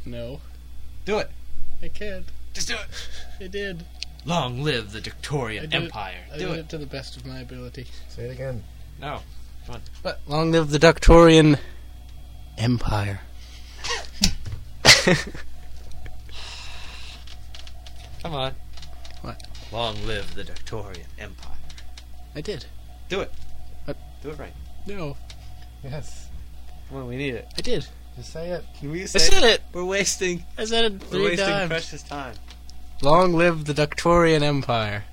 No. Do it. I can't. Just do it. I did. Long live the Victorian Empire. I Do did it. it to the best of my ability. Say it again. No. Come on. But long live the Ductorian Empire. Come on. What? Long live the Victorian Empire. I did. Do it. What? Do it right. No. Yes. Come on, we need it. I did. Just say it. Can we I said it. We're wasting. I said it We're 3 wasting times. precious time. Long live the Ductorian Empire.